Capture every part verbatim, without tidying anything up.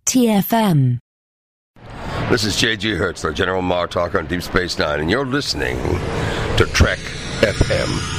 T F M. This is J G Hertzler, General Martok on Deep Space Nine, and you're listening to Trek F M.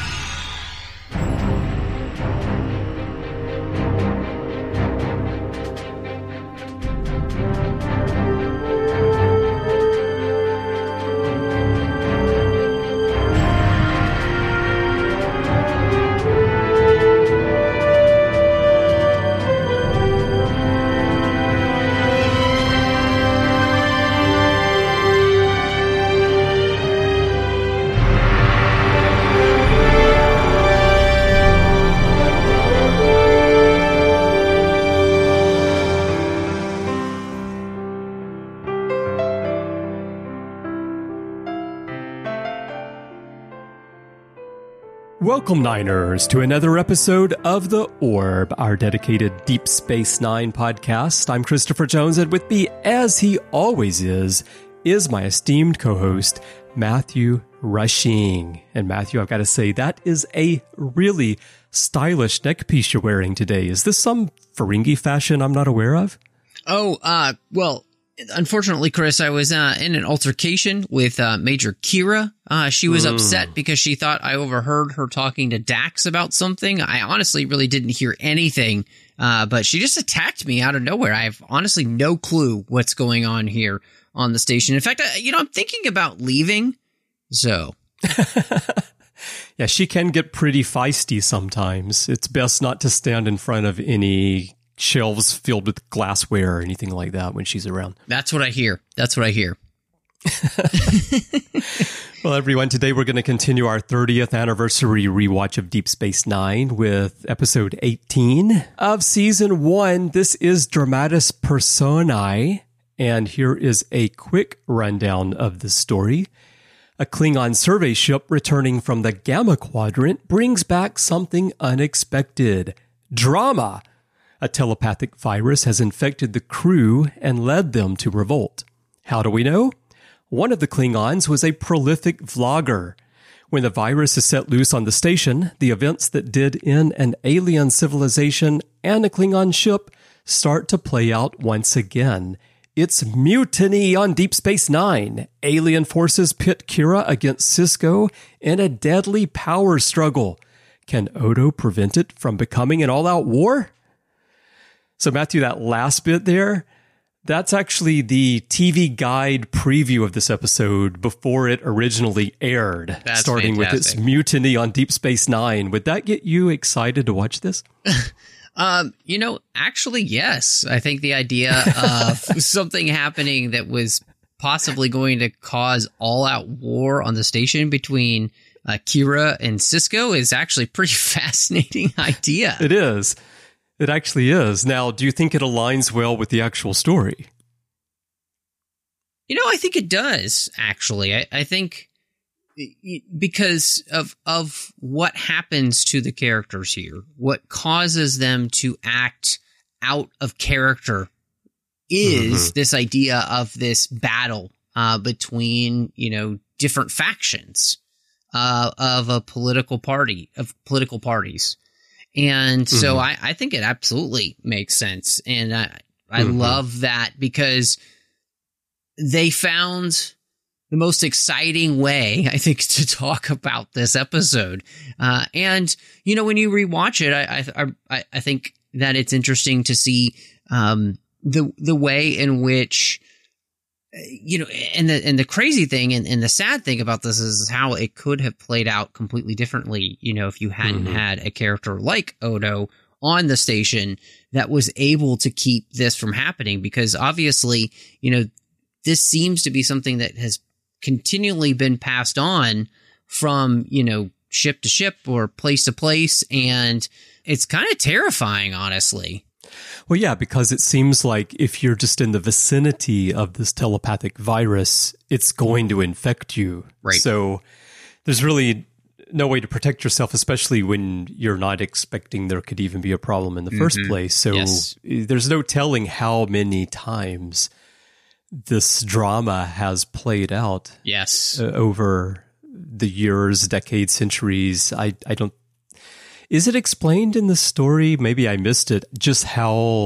Welcome, Niners, to another episode of The Orb, our dedicated Deep Space Nine podcast. I'm Christopher Jones, and with me, as he always is, is my esteemed co-host, Matthew Rushing. And Matthew, I've got to say, that is a really stylish neckpiece you're wearing today. Is this some Ferengi fashion I'm not aware of? Oh, uh, well... Unfortunately, Chris, I was uh, in an altercation with uh, Major Kira. Uh, she was mm. upset because she thought I overheard her talking to Dax about something. I honestly really didn't hear anything, uh, but she just attacked me out of nowhere. I have honestly no clue what's going on here on the station. In fact, I, you know, I'm thinking about leaving, so... Yeah, she can get pretty feisty sometimes. It's best not to stand in front of any shelves filled with glassware or anything like that when she's around. That's what I hear. That's what I hear. Well, everyone, today we're going to continue our thirtieth anniversary rewatch of Deep Space Nine with episode eighteen of season one. This is Dramatis Personae, and here is a quick rundown of the story. A Klingon survey ship returning from the Gamma Quadrant brings back something unexpected. Drama! A telepathic virus has infected the crew and led them to revolt. How do we know? One of the Klingons was a prolific vlogger. When the virus is set loose on the station, the events that did in an alien civilization and a Klingon ship start to play out once again. It's mutiny on Deep Space Nine. Alien forces pit Kira against Sisko in a deadly power struggle. Can Odo prevent it from becoming an all-out war? So, Matthew, that last bit there, that's actually the T V Guide preview of this episode before it originally aired, that's starting fantastic. with its mutiny on Deep Space Nine. Would that get you excited to watch this? um, you know, actually, yes. I think the idea of something happening that was possibly going to cause all-out war on the station between uh, Kira and Sisko is actually a pretty fascinating idea. It is. It actually is. Now, do you think it aligns well with the actual story? You know, I think it does, actually. I, I think because of of what happens to the characters here, what causes them to act out of character is mm-hmm. this idea of this battle uh, between, you know, different factions uh, of a political party, of political parties. And so mm-hmm. I, I think it absolutely makes sense. And I, I mm-hmm. love that because they found the most exciting way, I think, to talk about this episode. Uh, and, you know, when you rewatch it, I, I, I think that it's interesting to see um, the the way in which, you know, and the and the crazy thing and, and the sad thing about this is how it could have played out completely differently, you know, if you hadn't mm-hmm. had a character like Odo on the station that was able to keep this from happening. Because obviously, you know, this seems to be something that has continually been passed on from, you know, ship to ship or place to place. And it's kind of terrifying, honestly. Well, yeah, because it seems like if you're just in the vicinity of this telepathic virus, it's going to infect you. Right. So there's really no way to protect yourself, especially when you're not expecting there could even be a problem in the mm-hmm. first place. So yes. there's no telling how many times this drama has played out. Yes. Uh, over the years, decades, centuries. I, I don't... Is it explained in the story? Maybe I missed it. Just how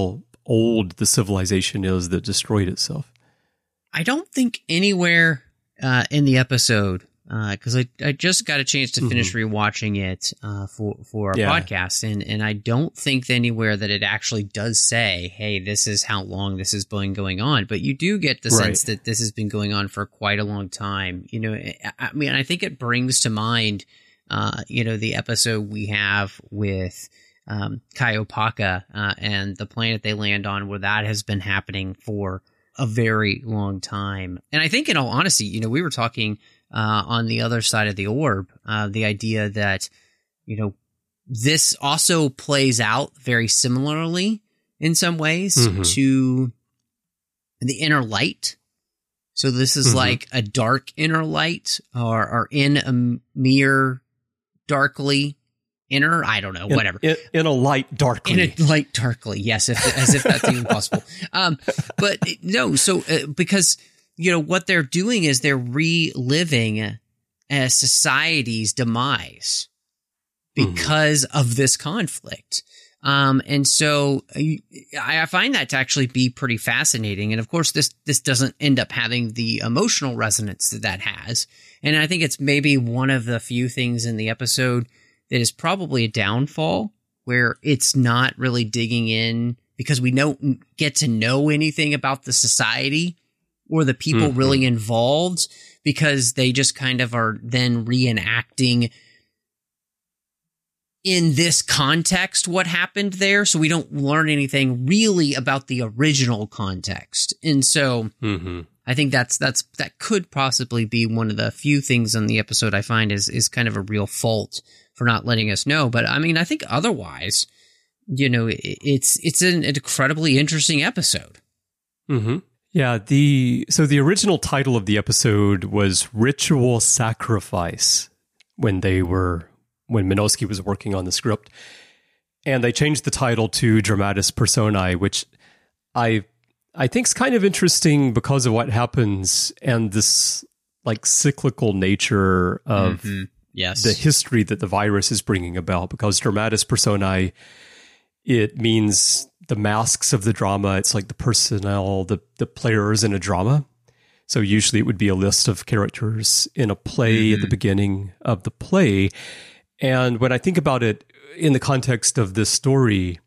old the civilization is that destroyed itself. I don't think anywhere uh, in the episode, because uh, I, I just got a chance to finish mm-hmm. rewatching it uh, for for our yeah. podcast, and and I don't think anywhere that it actually does say, "Hey, this is how long this has been going on." But you do get the right. sense that this has been going on for quite a long time. You know, I mean, I think it brings to mind, uh, you know, the episode we have with um, Kaiopaka uh, and the planet they land on, where that has been happening for a very long time. And I think, in all honesty, you know, we were talking uh, on the other side of the orb, uh, the idea that, you know, this also plays out very similarly in some ways mm-hmm. to the inner light. So this is mm-hmm. like a dark inner light, or, or in a mere darkly inner, I don't know, in, whatever. In, in a light darkly. In a light darkly, yes, if, as if that's even possible. Um, but no, so uh, because, you know, what they're doing is they're reliving a society's demise because mm-hmm. of this conflict. Um, and so I, I find that to actually be pretty fascinating. And of course, this this doesn't end up having the emotional resonance that that has. And I think it's maybe one of the few things in the episode that is probably a downfall, where it's not really digging in, because we don't get to know anything about the society or the people mm-hmm. really involved, because they just kind of are then reenacting in this context what happened there. So we don't learn anything really about the original context. And so mm-hmm. I think that's that's that could possibly be one of the few things on the episode I find is is kind of a real fault for not letting us know. But I mean, I think otherwise, you know, it, it's it's an incredibly interesting episode. Mm-hmm. Yeah. The so the original title of the episode was Ritual Sacrifice when they were when Minosky was working on the script, and they changed the title to Dramatis Personae, which I I think is kind of interesting because of what happens and this like cyclical nature of. Mm-hmm. Yes. The history that the virus is bringing about, because Dramatis Personae, it means the masks of the drama. It's like the personnel, the, the players in a drama. So usually it would be a list of characters in a play mm-hmm. at the beginning of the play. And when I think about it in the context of this story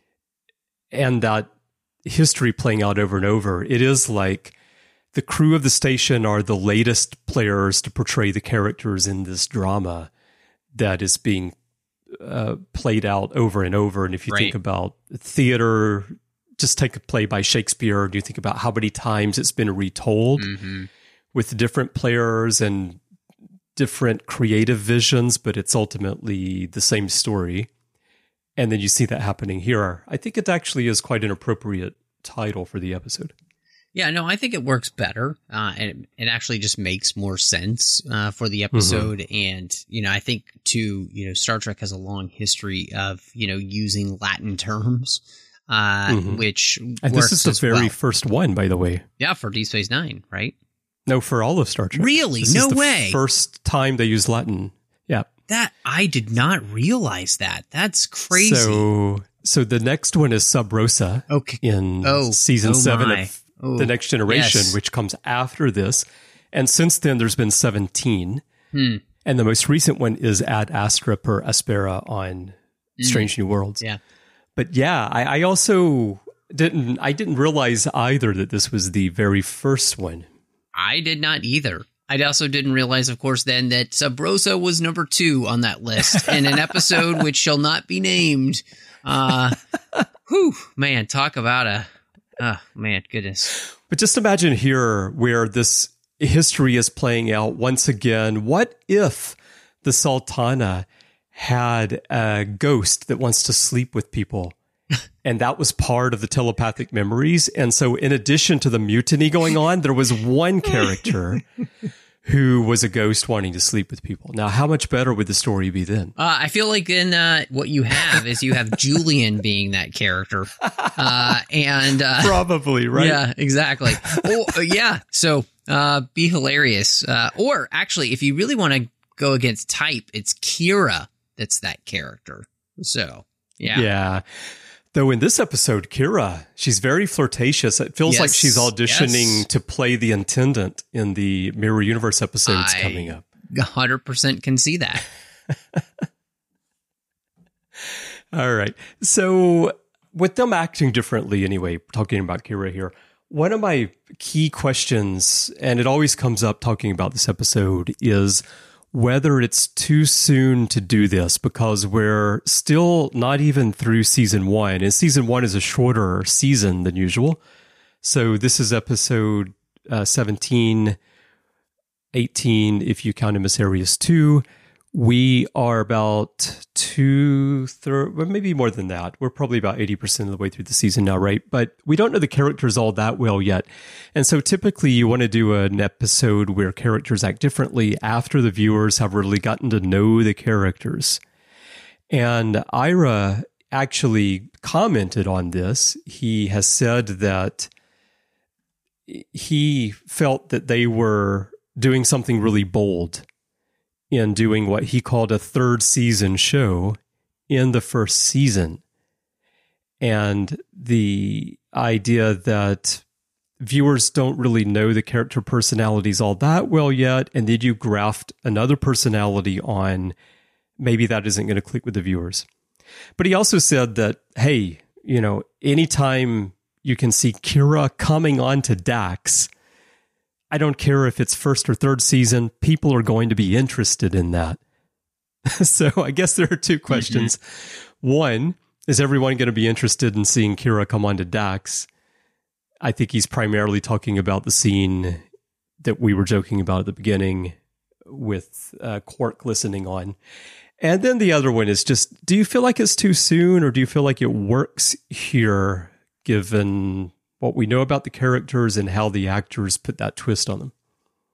and that history playing out over and over, it is like the crew of the station are the latest players to portray the characters in this drama that is being uh, played out over and over. And if you right. think about theater, just take a play by Shakespeare, and you think about how many times it's been retold mm-hmm. with different players and different creative visions, but it's ultimately the same story. And then you see that happening here. I think it actually is quite an appropriate title for the episode. Yeah, no, I think it works better, uh, and it actually just makes more sense uh, for the episode. Mm-hmm. And, you know, I think, too, you know, Star Trek has a long history of, you know, using Latin terms, uh, mm-hmm. which and works this is the very well. first one, by the way. Yeah, for Deep Space Nine, right? No, for all of Star Trek. Really? This no is the way. First time they use Latin. Yeah. That, I did not realize that. That's crazy. So, so the next one is Sub Rosa okay. in oh, season oh seven my. of Ooh, The Next Generation, yes. which comes after this. And since then, there's been seventeen. Hmm. And the most recent one is Ad Astra per Aspera on mm. Strange New Worlds. Yeah. But yeah, I, I also didn't, I didn't realize either that this was the very first one. I did not either. I also didn't realize, of course, then that Sub Rosa was number two on that list in an episode which shall not be named. Uh, whew, man, talk about a... Oh, man, goodness. But just imagine here where this history is playing out once again. What if the Sultana had a ghost that wants to sleep with people? And that was part of the telepathic memories. And so in addition to the mutiny going on, there was one character who was a ghost wanting to sleep with people. Now, how much better would the story be then? Uh, I feel like then uh, what you have is you have Julian being that character. Uh, and uh, Probably, right? Yeah, exactly. Oh, yeah, so uh, be hilarious. Uh, or actually, if you really want to go against type, it's Kira that's that character. So, yeah. Yeah. Though in this episode, Kira, she's very flirtatious. It feels Yes, like she's auditioning yes. to play the Intendant in the Mirror Universe episodes I coming up. one hundred percent can see that. All right. So with them acting differently anyway, talking about Kira here, one of my key questions, and it always comes up talking about this episode, is whether it's too soon to do this, because we're still not even through season one, and season one is a shorter season than usual. So this is episode uh, seventeen, eighteen, if you count Emissarius two. We are about two thirds, well, maybe more than that. We're probably about eighty percent of the way through the season now, right? But we don't know the characters all that well yet. And so typically you want to do an episode where characters act differently after the viewers have really gotten to know the characters. And Ira actually commented on this. He has said that he felt that they were doing something really bold in doing what he called a third season show in the first season. And the idea that viewers don't really know the character personalities all that well yet, and then you graft another personality on, maybe that isn't going to click with the viewers. But he also said that, hey, you know, anytime you can see Kira coming on to Dax, I don't care if it's first or third season, people are going to be interested in that. So I guess there are two questions. Mm-hmm. One, is everyone going to be interested in seeing Kira come on to Dax? I think he's primarily talking about the scene that we were joking about at the beginning with uh, Quark listening on. And then the other one is just, do you feel like it's too soon, or do you feel like it works here given what we know about the characters and how the actors put that twist on them?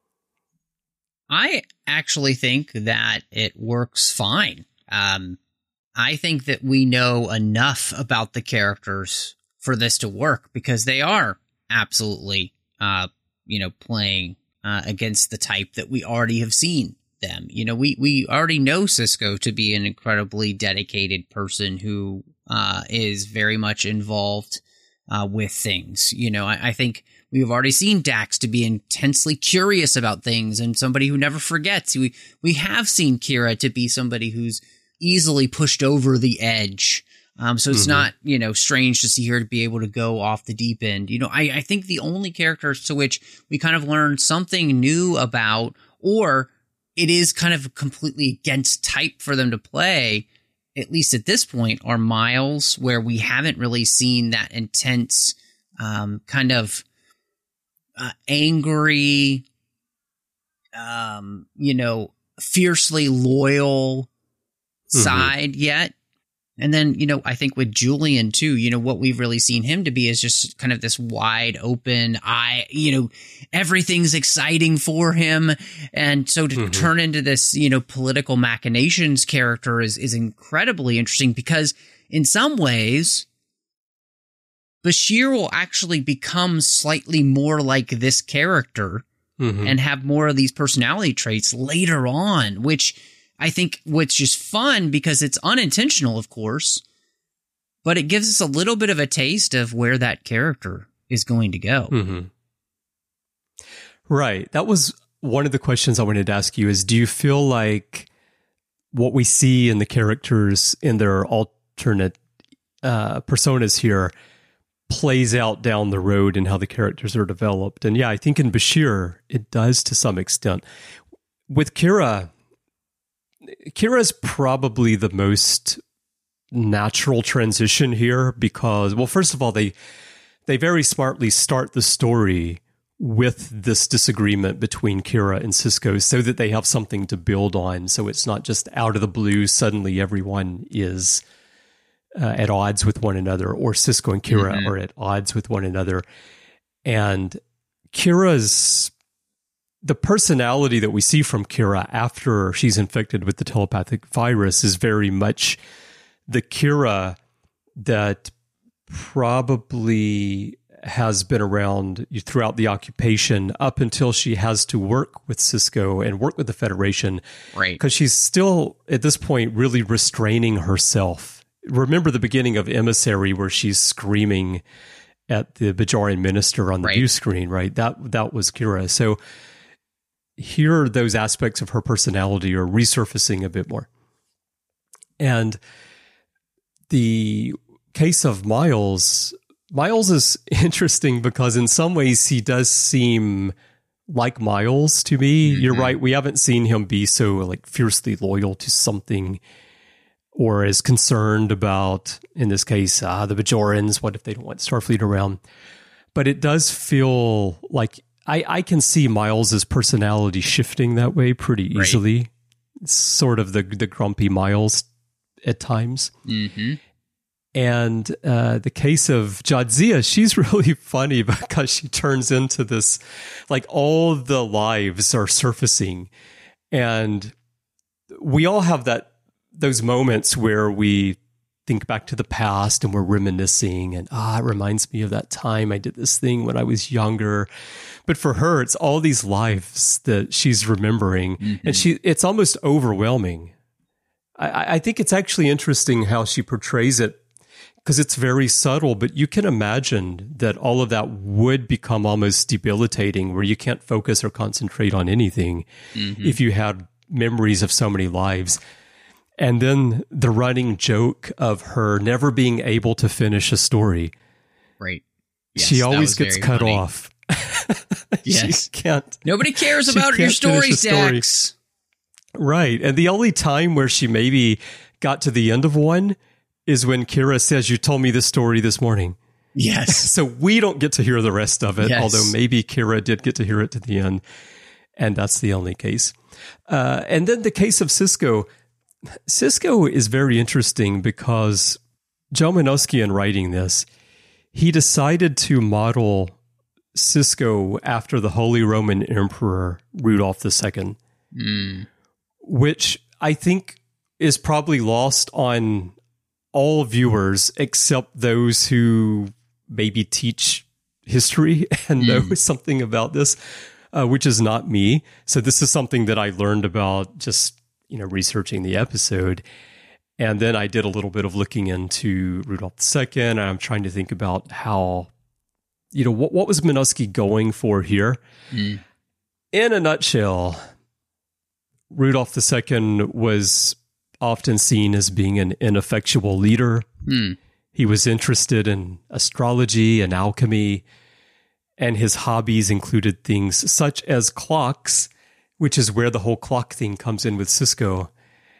I actually think that it works fine. Um, I think that we know enough about the characters for this to work, because they are absolutely, uh, you know, playing uh, against the type that we already have seen them. You know, we, we already know Sisko to be an incredibly dedicated person who uh, is very much involved Uh, with things. You know, I, I think we've already seen Dax to be intensely curious about things and somebody who never forgets. We we have seen Kira to be somebody who's easily pushed over the edge. Um, so it's mm-hmm. not, you know, strange to see her to be able to go off the deep end. You know, I, I think the only characters to which we kind of learned something new about, or it is kind of completely against type for them to play, at least at this point, are Miles, where we haven't really seen that intense um, kind of uh, angry, um, you know, fiercely loyal mm-hmm. side yet. And then, you know, I think with Julian too, you know, what we've really seen him to be is just kind of this wide open eye, you know, everything's exciting for him. And so to mm-hmm. turn into this, you know, political machinations character is, is incredibly interesting, because in some ways, Bashir will actually become slightly more like this character mm-hmm. and have more of these personality traits later on, which I think, which is fun because it's unintentional, of course, but it gives us a little bit of a taste of where that character is going to go. Mm-hmm. Right. That was one of the questions I wanted to ask you is, do you feel like what we see in the characters in their alternate uh, personas here plays out down the road in how the characters are developed? And yeah, I think in Bashir, it does to some extent. With Kira, Kira's probably the most natural transition here because, well, first of all, they they very smartly start the story with this disagreement between Kira and Sisko so that they have something to build on. So it's not just out of the blue, suddenly everyone is uh, at odds with one another, or Sisko and Kira mm-hmm. are at odds with one another. And Kira's the personality that we see from Kira after she's infected with the telepathic virus is very much the Kira that probably has been around throughout the occupation up until she has to work with Sisko and work with the Federation. Right. Because she's still, at this point, really restraining herself remember the beginning of Emissary where she's screaming at the Bajorian minister on the Right. view screen, right? That that was Kira. So here, those aspects of her personality are resurfacing a bit more. And the case of Miles, Miles is interesting because in some ways he does seem like Miles to me. Mm-hmm. You're right. We haven't seen him be so like fiercely loyal to something or as concerned about, in this case, uh, the Bajorans. What if they don't want Starfleet around? But it does feel like I, I can see Miles's personality shifting that way pretty Right. easily. It's sort of the the grumpy Miles at times. Mm-hmm. And uh, the case of Jadzia, she's really funny because she turns into this, like all the lives are surfacing. And we all have that those moments where we think back to the past and we're reminiscing and, ah, it reminds me of that time I did this thing when I was younger. But for her, it's all these lives that she's remembering. Mm-hmm. And she it's almost overwhelming. I, I think it's actually interesting how she portrays it because it's very subtle, but you can imagine that all of that would become almost debilitating where you can't focus or concentrate on anything Mm-hmm. if you had memories of so many lives. And then the running joke of her never being able to finish a story. Right. Yes, she that always was gets very cut funny. off. Yes. She can't. Nobody cares She about your can't finish a stories, story. Dax. Right. And the only time where she maybe got to the end of one is when Kira says, you told me this story this morning. Yes. So we don't get to hear the rest of it, Yes. although maybe Kira did get to hear it to the end. And that's the only case. Uh, and then the case of Sisko. Sisko is very interesting because Joe Menosky, in writing this, he decided to model Sisko after the Holy Roman Emperor Rudolph the Second, Mm. which I think is probably lost on all viewers except those who maybe teach history and know something about this, uh, which is not me. So this is something that I learned about just, you know, researching the episode. And then I did a little bit of looking into Rudolph the Second, and I'm trying to think about how, you know, what, what was Menosky going for here? Mm. In a nutshell, Rudolph the Second was often seen as being an ineffectual leader. Mm. He was interested in astrology and alchemy, and his hobbies included things such as clocks, which is where the whole clock thing comes in with Sisko.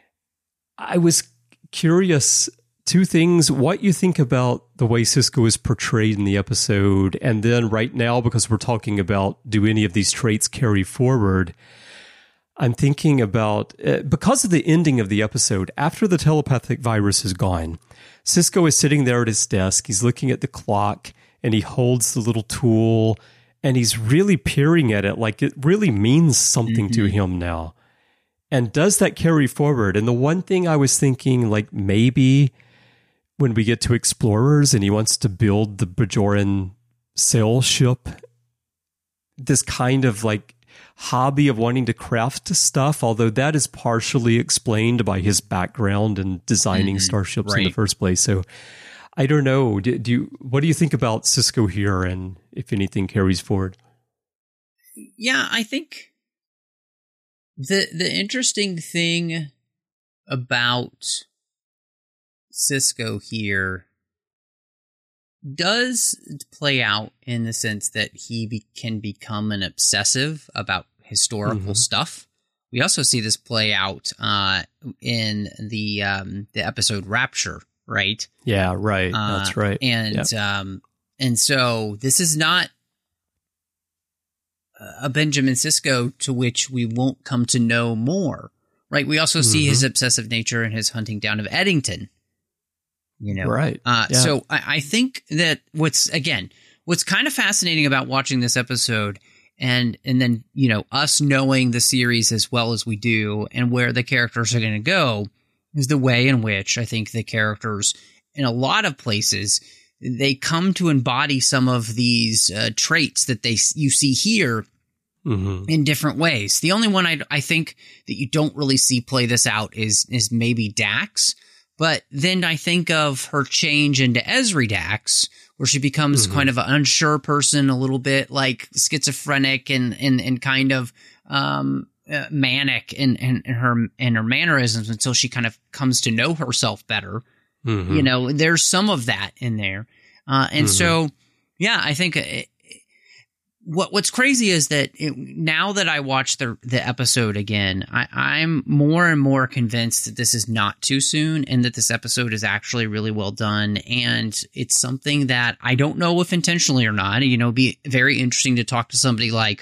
I was curious, two things, what you think about the way Sisko is portrayed in the episode, and then right now, because we're talking about do any of these traits carry forward, I'm thinking about, uh, because of the ending of the episode, after the telepathic virus is gone, Sisko is sitting there at his desk, he's looking at the clock, and he holds the little tool, and he's really peering at it like it really means something Mm-hmm. to him now. And does that carry forward? And the one thing I was thinking, like maybe when we get to Explorers and he wants to build the Bajoran sail ship, this kind of like hobby of wanting to craft stuff, although that is partially explained by his background in designing Mhm, starships in the right. first place. So I don't know. Do, do you, what do you think about Sisko here, and if anything carries forward? Yeah, I think the the interesting thing about Sisko here does play out in the sense that he be, can become an obsessive about historical Mhm. stuff. We also see this play out uh, in the um, the episode Rapture, right? Yeah, right. Uh, That's right. And Yep. um, and so this is not a Benjamin Sisko to which we won't come to know more, right? We also see Mm-hmm. his obsessive nature in his hunting down of Eddington. You know, Right. Uh, Yeah. So I, I think that what's again, what's kind of fascinating about watching this episode, and and then you know us knowing the series as well as we do, and where the characters are going to go, is the way in which I think the characters, in a lot of places, they come to embody some of these uh, traits that they you see here Mhm. in different ways. The only one I, I think that you don't really see play this out is is maybe Dax, But then I think of her change into Ezri Dax, where she becomes mm-hmm. kind of an unsure person, a little bit like schizophrenic and and, and kind of um, uh, manic in, in, in her in her mannerisms until she kind of comes to know herself better. Mm-hmm. You know, there's some of that in there. Uh, and mm-hmm. so, yeah, I think it, what what's crazy is that it, now that I watch the the episode again, I, I'm more and more convinced that this is not too soon and that this episode is actually really well done. And it's something that I don't know if intentionally or not. You know, it'd be very interesting to talk to somebody like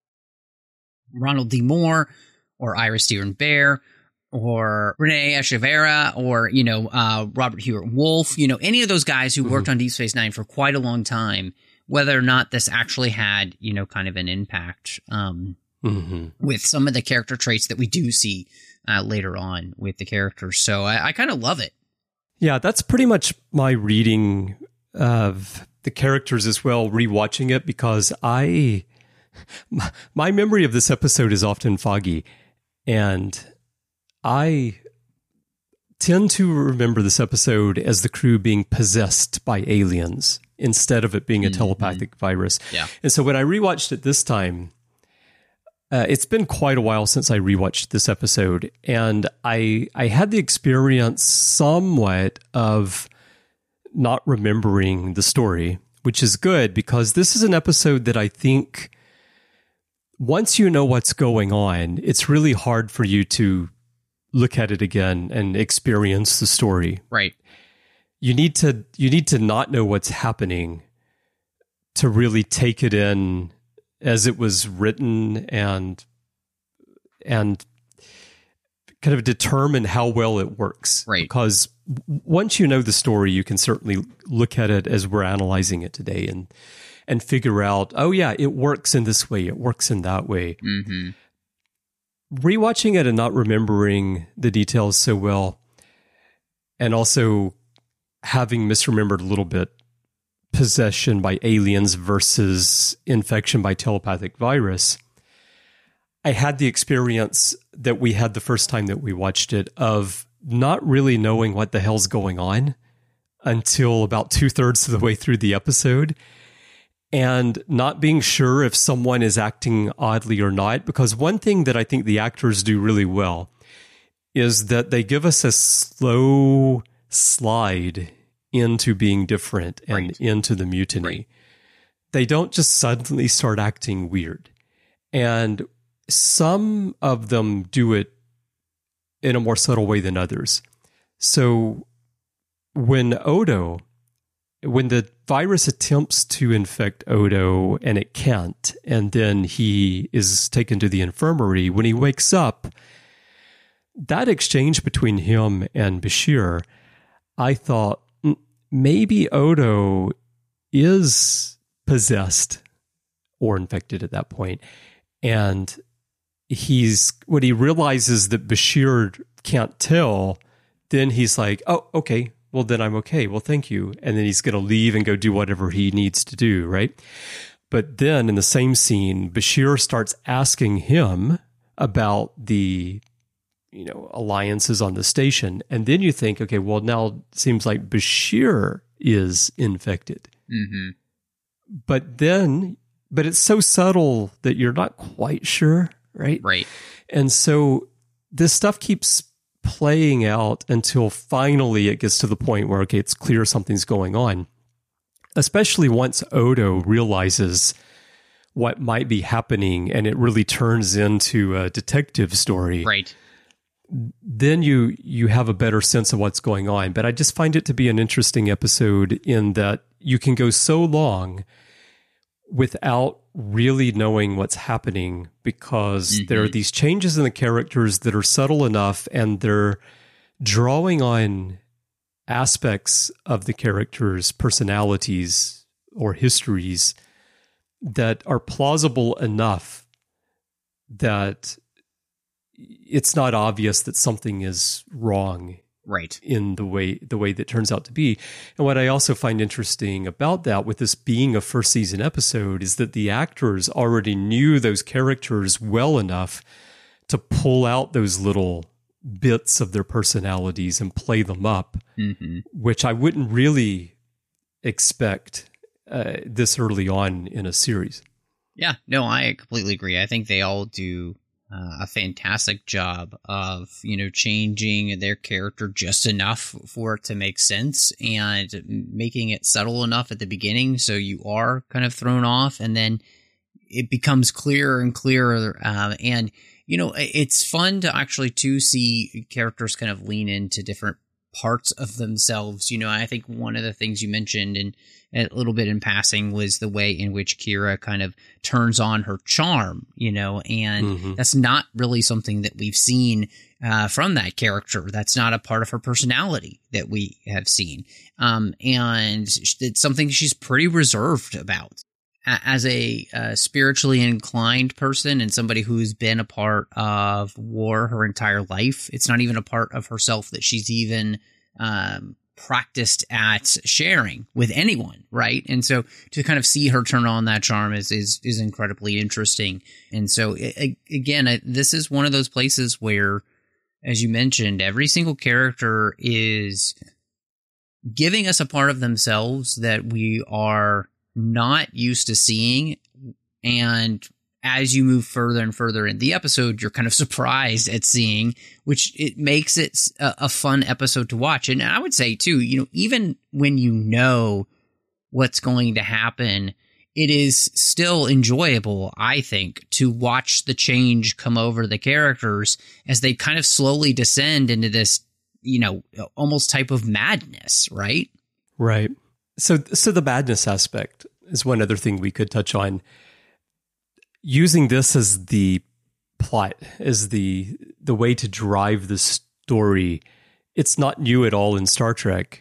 Ronald D. Moore or Ira Steven Behr or Renee Echeverria or, you know, uh, Robert Hewitt Wolf, you know, any of those guys who mm-hmm. worked on Deep Space Nine for quite a long time, whether or not this actually had, you know, kind of an impact um, mm-hmm. with some of the character traits that we do see uh, later on with the characters. So I, I kind of love it. Yeah, that's pretty much my reading of the characters as well, rewatching it, because I, my memory of this episode is often foggy, and I tend to remember this episode as the crew being possessed by aliens instead of it being a mm-hmm. telepathic virus. Yeah. And so when I rewatched it this time, uh, it's been quite a while since I rewatched this episode, and I I had the experience somewhat of not remembering the story, which is good because this is an episode that I think once you know what's going on, it's really hard for you to look at it again and experience the story. Right. You need to you need to not know what's happening to really take it in as it was written and and kind of determine how well it works. Right. Because once you know the story, you can certainly look at it as we're analyzing it today and and figure out, oh yeah, it works in this way, it works in that way. Mm-hmm. Rewatching it and not remembering the details so well, and also having misremembered a little bit possession by aliens versus infection by telepathic virus, I had the experience that we had the first time that we watched it of not really knowing what the hell's going on until about two-thirds of the way through the episode, and not being sure if someone is acting oddly or not. Because one thing that I think the actors do really well is that they give us a slow slide into being different and right. into the mutiny. Right. They don't just suddenly start acting weird. And some of them do it in a more subtle way than others. So when Odo, when the virus attempts to infect Odo and it can't, and then he is taken to the infirmary, when he wakes up, that exchange between him and Bashir, I thought maybe Odo is possessed or infected at that point. And he's, when he realizes that Bashir can't tell, then he's like, oh, okay, well, then I'm okay. Well, thank you. And then he's going to leave and go do whatever he needs to do, right? But then in the same scene, Bashir starts asking him about the, you know, alliances on the station. And then you think, okay, well, now it seems like Bashir is infected. Mm-hmm. But then, but it's so subtle that you're not quite sure, right? Right. And so this stuff keeps playing out until finally it gets to the point where, okay, it's clear something's going on. Especially once Odo realizes what might be happening and it really turns into a detective story. Right. Then you you have a better sense of what's going on. But I just find it to be an interesting episode in that you can go so long without really knowing what's happening because mm-hmm. there are these changes in the characters that are subtle enough and they're drawing on aspects of the characters' personalities or histories that are plausible enough that it's not obvious that something is wrong, right, in the way the way that turns out to be. And what I also find interesting about that, with this being a first season episode, is that the actors already knew those characters well enough to pull out those little bits of their personalities and play them up, Mm-hmm. which I wouldn't really expect uh, this early on in a series. Yeah, no, I completely agree. I think they all do uh, a fantastic job of, you know, changing their character just enough for it to make sense and making it subtle enough at the beginning so you are kind of thrown off, and then it becomes clearer and clearer. Uh, and, you know, it's fun to actually, to see characters kind of lean into different parts of themselves. You know, I think one of the things you mentioned and a little bit in passing was the way in which Kira kind of turns on her charm, you know, and Mm-hmm. that's not really something that we've seen uh, from that character. That's not a part of her personality that we have seen. Um, and it's something she's pretty reserved about. As a uh, spiritually inclined person and somebody who's been a part of war her entire life, it's not even a part of herself that she's even um, practiced at sharing with anyone, right? And so to kind of see her turn on that charm is is, is incredibly interesting. And so, it, again, I, this is one of those places where, as you mentioned, every single character is giving us a part of themselves that we are not used to seeing, and as you move further and further in the episode, you're kind of surprised at seeing, which it makes it a, a fun episode to watch. And I would say too, you know, even when you know what's going to happen, it is still enjoyable, I think, to watch the change come over the characters as they kind of slowly descend into this, you know, almost type of madness, right? Right. So, so the madness aspect is one other thing we could touch on. Using this as the plot, as the the way to drive the story, it's not new at all in Star Trek.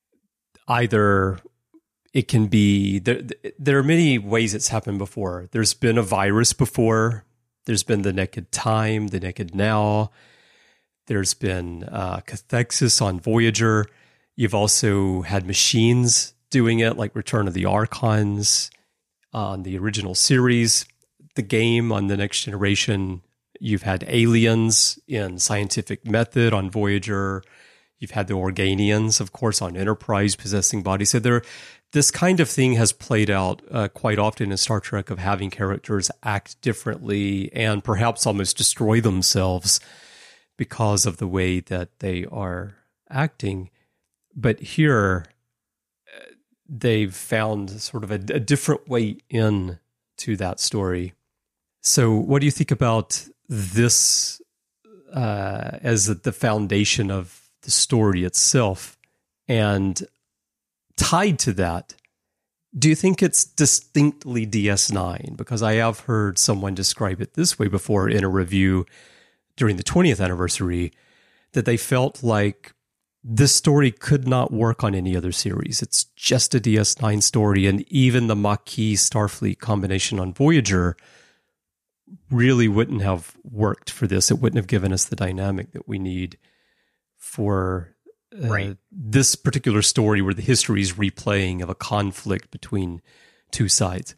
Either it can be there. There are many ways it's happened before. There's been a virus before. There's been the Naked Time, the Naked Now. There's been uh, cathexis on Voyager. You've also had machines doing it, like Return of the Archons on the original series, the game on the Next Generation. You've had aliens in Scientific Method on Voyager. You've had the Organians, of course, on Enterprise possessing bodies. So there, this kind of thing has played out uh, quite often in Star Trek, of having characters act differently and perhaps almost destroy themselves because of the way that they are acting. But here, they've found sort of a, a different way in to that story. So what do you think about this uh, as the foundation of the story itself? And tied to that, do you think it's distinctly D S nine? Because I have heard someone describe it this way before in a review during the twentieth anniversary, that they felt like this story could not work on any other series. It's just a D S nine story, and even the Maquis Starfleet combination on Voyager really wouldn't have worked for this. It wouldn't have given us the dynamic that we need for uh, Right. this particular story, where the history is replaying of a conflict between two sides.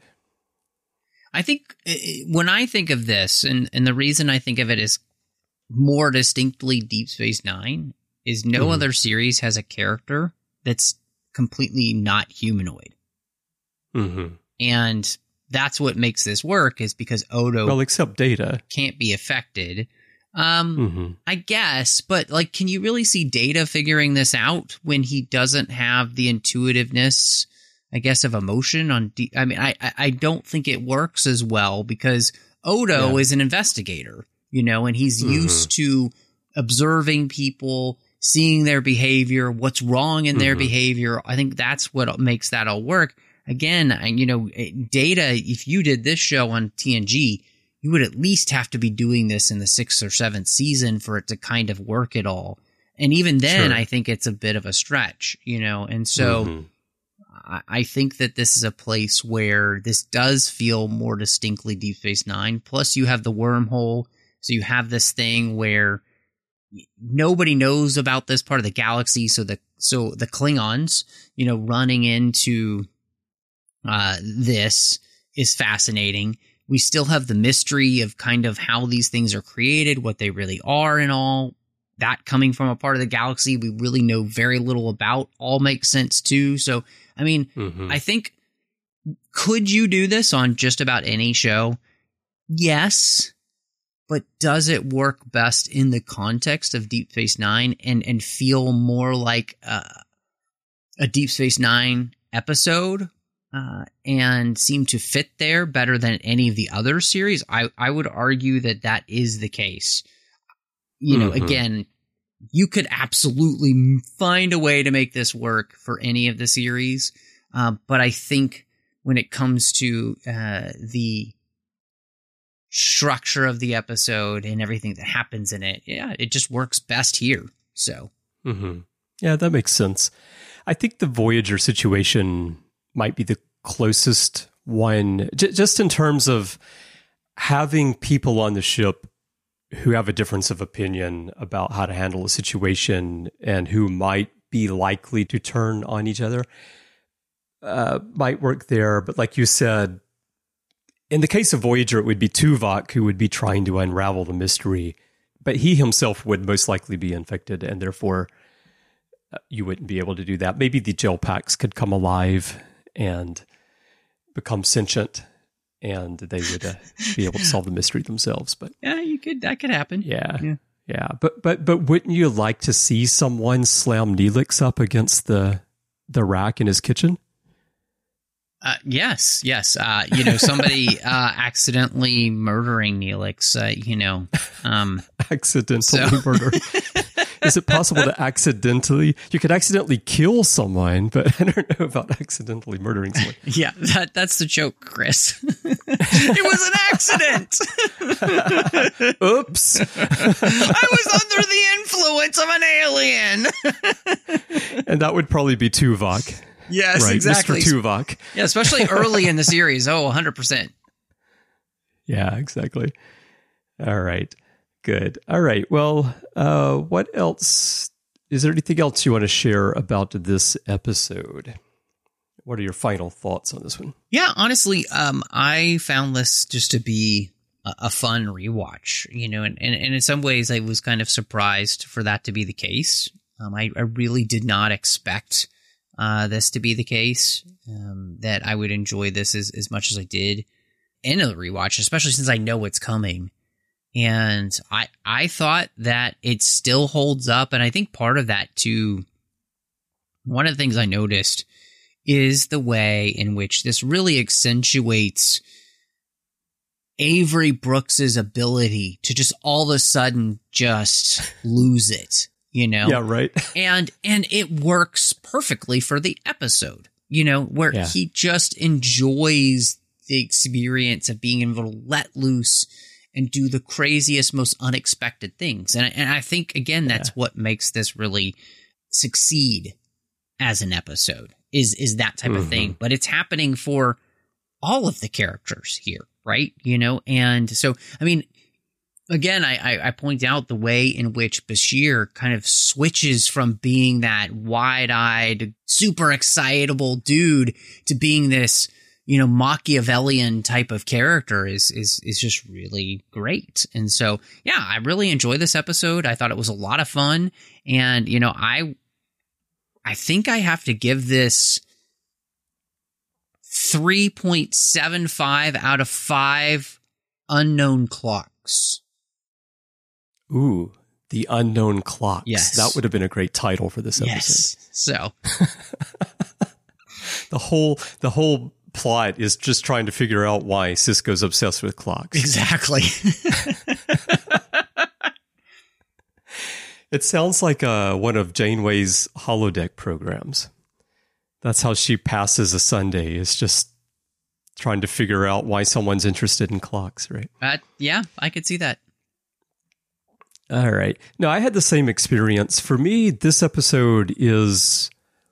I think uh, when I think of this, and, and the reason I think of it as more distinctly Deep Space Nine, is no Mhm. other series has a character that's completely not humanoid. Mm-hmm. And that's what makes this work, is because Odo Well, except Data. can't be affected. Um, Mm-hmm. I guess, but like, can you really see Data figuring this out when he doesn't have the intuitiveness, I guess, of emotion on D- I mean, I, I I don't think it works as well, because Odo Yeah. is an investigator, you know, and he's Mhm. used to observing people, seeing their behavior, what's wrong in their Mhm. behavior. I think that's what makes that all work. Again, I- you know, Data, if you did this show on T N G, you would at least have to be doing this in the sixth or seventh season for it to kind of work at all. And even then, Sure. I think it's a bit of a stretch, you know, and so Mhm. I, I think that this is a place where this does feel more distinctly Deep Space Nine. Plus, you have the wormhole. So you have this thing where nobody knows about this part of the galaxy. So the, so the Klingons, you know, running into uh, this is fascinating. We still have the mystery of kind of how these things are created, what they really are and all. that coming from a part of the galaxy we really know very little about all makes sense too. So, I mean, mm-hmm. I think, could you do this on just about any show? Yes. But does it work best in the context of Deep Space Nine and, and feel more like uh, a Deep Space Nine episode uh, and seem to fit there better than any of the other series? I, I would argue that that is the case. You know, mm-hmm. again, you could absolutely find a way to make this work for any of the series. Uh, but I think when it comes to uh, the structure of the episode and everything that happens in it, yeah, it just works best here. So, mm-hmm. yeah, that makes sense. I think the Voyager situation might be the closest one, j- just in terms of having people on the ship who have a difference of opinion about how to handle a situation and who might be likely to turn on each other. Uh, might work there, but like you said, in the case of Voyager, it would be Tuvok who would be trying to unravel the mystery, but he himself would most likely be infected, and therefore uh, you wouldn't be able to do that. Maybe the gel packs could come alive and become sentient, and they would uh, be able to solve the mystery themselves. But yeah, you could. That could happen. Yeah, yeah. yeah. But but but wouldn't you like to see someone slam Neelix up against the the rack in his kitchen? Uh, yes, yes. Uh, you know, somebody uh, accidentally murdering Neelix, uh, you know. Um, accidentally so. murdering. Is it possible to accidentally? You could accidentally kill someone, but I don't know about accidentally murdering someone. Yeah, that, that's the joke, Chris. It was an accident. Oops. I was under the influence of an alien. And that would probably be Tuvok. Yes, right, exactly. Mister Tuvok. Yeah, especially early in the series. Oh, one hundred percent. Yeah, exactly. All right. Good. All right. Well, uh, what else? Is there anything else you want to share about this episode? What are your final thoughts on this one? Yeah, honestly, um, I found this just to be a, a fun rewatch, you know, and, and, and in some ways I was kind of surprised for that to be the case. Um, I, I really did not expect uh, this to be the case, um, that I would enjoy this as, as much as I did in a rewatch, especially since I know what's coming. And I I thought that it still holds up. And I think part of that, too, one of the things I noticed is the way in which this really accentuates Avery Brooks's ability to just all of a sudden just lose it, you know? Yeah, right. And and it works perfectly for the episode, you know, where yeah. he just enjoys the experience of being able to let loose and do the craziest, most unexpected things. And, and I think, again, that's yeah. what makes this really succeed as an episode, is is that type mm-hmm. of thing. But it's happening for all of the characters here, right? You know, and so, I mean, again, I, I, I point out the way in which Bashir kind of switches from being that wide-eyed, super excitable dude to being this, you know, Machiavellian type of character is is is just really great. And so, yeah, I really enjoy this episode. I thought it was a lot of fun. And, you know, I I think I have to give this three point seven five out of five unknown clocks. Ooh, the unknown clocks. Yes. That would have been a great title for this episode. Yes. So the whole the whole plot is just trying to figure out why Sisko's obsessed with clocks. Exactly. It sounds like uh, one of Janeway's holodeck programs. That's how she passes a Sunday, is just trying to figure out why someone's interested in clocks, right? Uh, yeah, I could see that. All right. No, I had the same experience. For me, this episode is,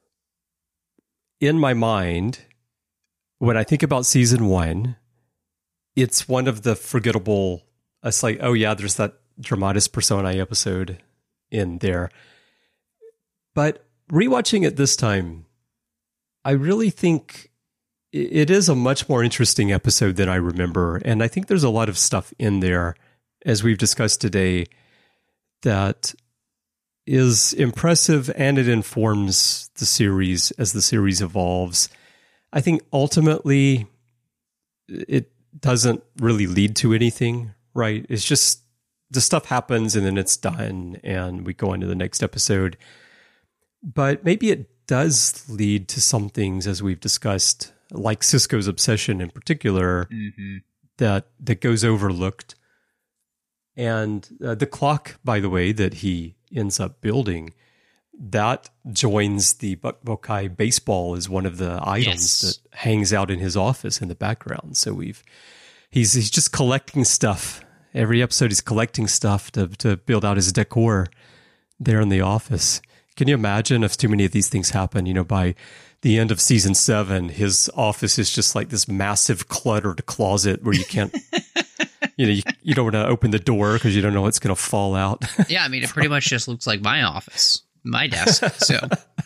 in my mind, when I think about season one, it's one of the forgettable, it's like, oh yeah, there's that Dramatis Personae episode in there. But rewatching it this time, I really think it is a much more interesting episode than I remember. And I think there's a lot of stuff in there, as we've discussed today, that is impressive, and it informs the series as the series evolves. I think ultimately it doesn't really lead to anything, right? It's just the stuff happens and then it's done and we go on to the next episode. But maybe it does lead to some things, as we've discussed, like Sisko's obsession in particular, mm-hmm. that that goes overlooked. And uh, the clock, by the way, that he ends up building, that joins the Bukbokai baseball as one of the items yes. that hangs out in his office in the background. So we've he's he's just collecting stuff. Every episode he's collecting stuff to to build out his decor there in the office. Can you imagine if too many of these things happen? You know, by the end of season seven, his office is just like this massive cluttered closet where you can't, you know, you, you don't want to open the door because you don't know what's going to fall out. Yeah, I mean, it pretty much just looks like my office, my desk. So,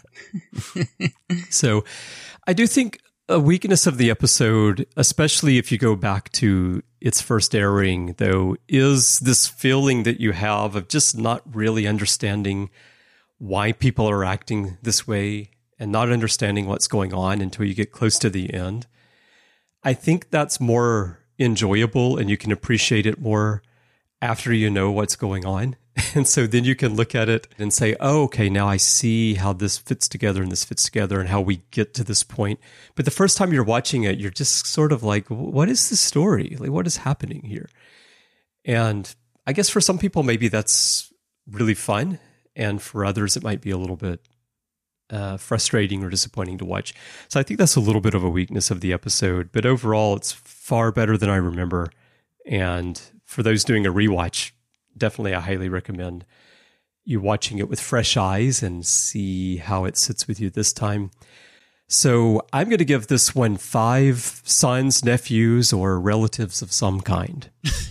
so I do think a weakness of the episode, especially if you go back to its first airing, though, is this feeling that you have of just not really understanding why people are acting this way and not understanding what's going on until you get close to the end. I think that's more enjoyable and you can appreciate it more after you know what's going on. And so then you can look at it and say, oh, okay, now I see how this fits together and this fits together and how we get to this point. But the first time you're watching it, you're just sort of like, what is the story? Like, what is happening here? And I guess for some people, maybe that's really fun. And for others, it might be a little bit uh, frustrating or disappointing to watch. So I think that's a little bit of a weakness of the episode. But overall, it's far better than I remember. And for those doing a rewatch, definitely I highly recommend you watching it with fresh eyes and see how it sits with you this time. So I'm going to give this one five sons, nephews, or relatives of some kind.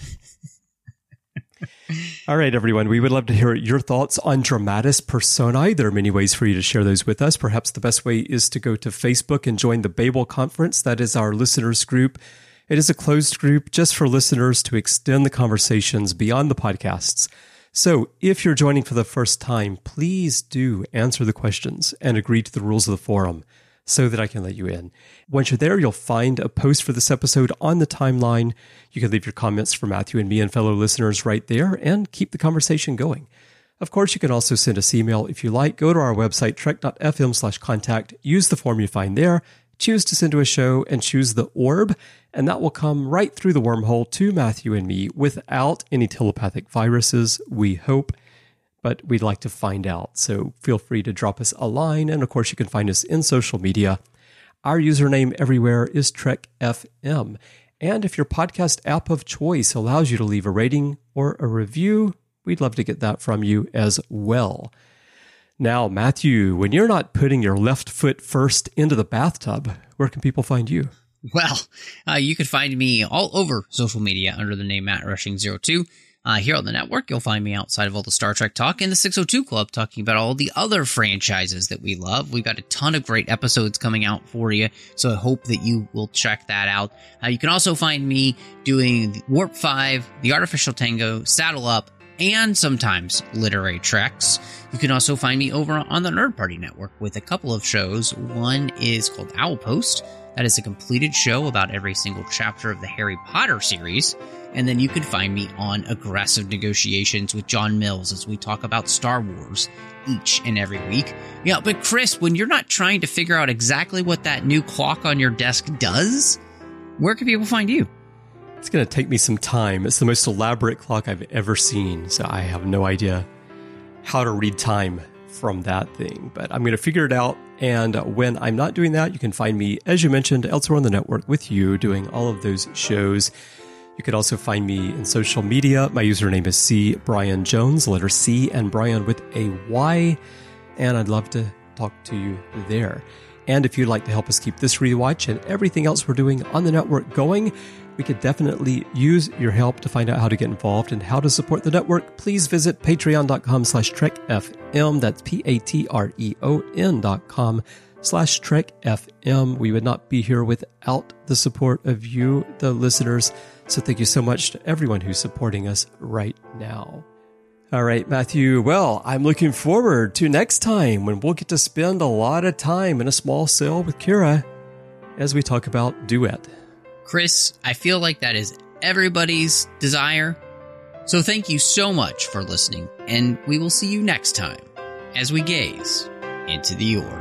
All right, everyone. We would love to hear your thoughts on Dramatis Personae. There are many ways for you to share those with us. Perhaps the best way is to go to Facebook and join the Babel Conference. That is our listeners group. It is a closed group just for listeners to extend the conversations beyond the podcasts. So if you're joining for the first time, please do answer the questions and agree to the rules of the forum so that I can let you in. Once you're there, you'll find a post for this episode on the timeline. You can leave your comments for Matthew and me and fellow listeners right there and keep the conversation going. Of course, you can also send us email if you like. Go to our website, trek.fm slash contact. Use the form you find there. Choose to send to a show and choose the orb, and that will come right through the wormhole to Matthew and me without any telepathic viruses, we hope. But we'd like to find out. So feel free to drop us a line. And of course, you can find us in social media. Our username everywhere is Trek F M. And if your podcast app of choice allows you to leave a rating or a review, we'd love to get that from you as well. Now, Matthew, when you're not putting your left foot first into the bathtub, where can people find you? Well, uh, you can find me all over social media under the name Matt Rushing zero two. Uh, here on the network, you'll find me outside of all the Star Trek talk in the six oh two Club talking about all the other franchises that we love. We've got a ton of great episodes coming out for you, so I hope that you will check that out. Uh, you can also find me doing Warp five, The Artificial Tango, Saddle Up, and sometimes Literary Treks. You can also find me over on the Nerd Party Network with a couple of shows. One is called Owl Post. That is a completed show about every single chapter of the Harry Potter series. And then you can find me on Aggressive Negotiations with John Mills as we talk about Star Wars each and every week. Yeah, but Chris, when you're not trying to figure out exactly what that new clock on your desk does, where can people find you? It's going to take me some time. It's the most elaborate clock I've ever seen, so I have no idea how to read time from that thing. But I'm going to figure it out, and when I'm not doing that, you can find me, as you mentioned, elsewhere on the network with you, doing all of those shows. You could also find me in social media. My username is C. Brian Jones, letter C, and Brian with a Y, and I'd love to talk to you there. And if you'd like to help us keep this rewatch and everything else we're doing on the network going, we could definitely use your help. To find out how to get involved and how to support the network, please visit patreon.com slash trekfm. That's P-A-T-R-E-O-N dot com slash trekfm. We would not be here without the support of you, the listeners. So thank you so much to everyone who's supporting us right now. All right, Matthew. Well, I'm looking forward to next time when we'll get to spend a lot of time in a small cell with Kira as we talk about Duet. Chris, I feel like that is everybody's desire. So thank you so much for listening, and we will see you next time as we gaze into the orb.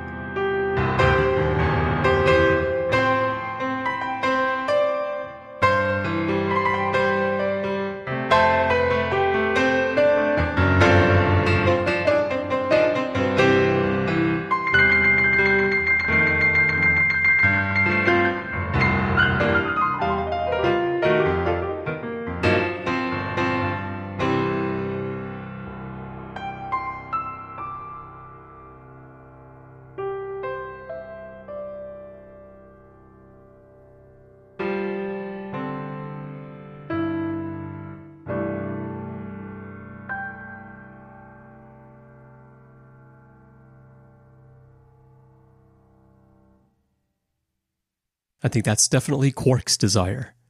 I think that's definitely Quark's desire.